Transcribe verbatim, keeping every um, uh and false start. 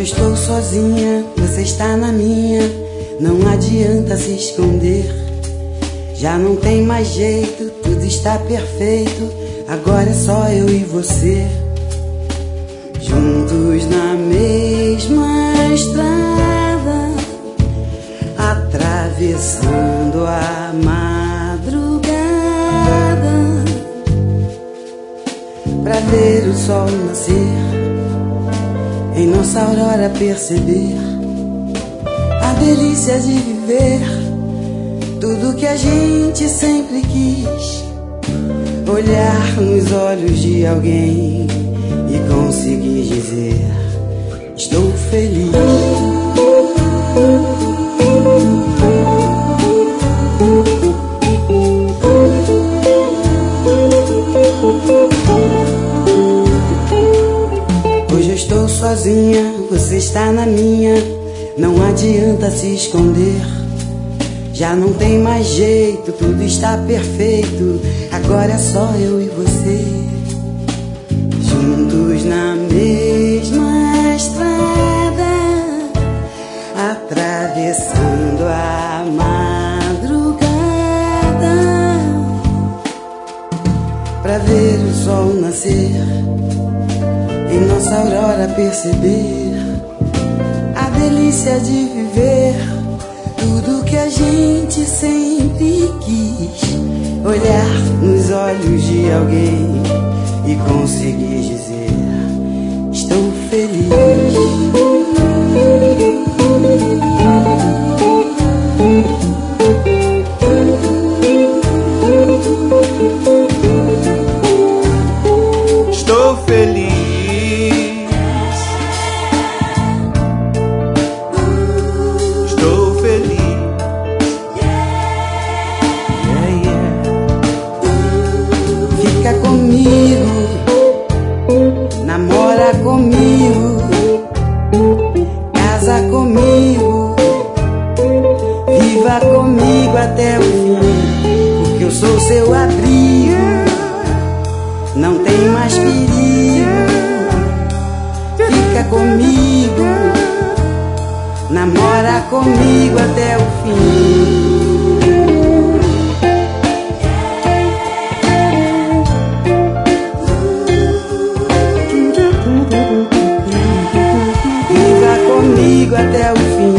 estou sozinha, você está na minha, não adianta se esconder. Já não tem mais jeito, tudo está perfeito, agora é só eu e você. Juntos na mesma estrada, atravessando a madrugada, pra ver o sol nascer, em nossa aurora perceber a delícia de viver tudo que a gente sempre quis. Olhar nos olhos de alguém e conseguir dizer: estou feliz. Hoje eu estou sozinha, você está na minha, não adianta se esconder. Já não tem mais jeito, tudo está perfeito, agora é só eu e você. Juntos na mesma estrada, atravessando a madrugada, pra ver o sol nascer, em nossa aurora perceber a delícia de viver tudo que a gente sempre quis. Olhar nos olhos de alguém e conseguir dizer: estou feliz. Estou feliz. Estou feliz. Yeah, yeah. Fica comigo, namora comigo, casa comigo, viva comigo até o fim, porque eu sou seu abrigo, não tem mais perigo. Fica comigo, namora comigo até o fim. Viva comigo até o fim.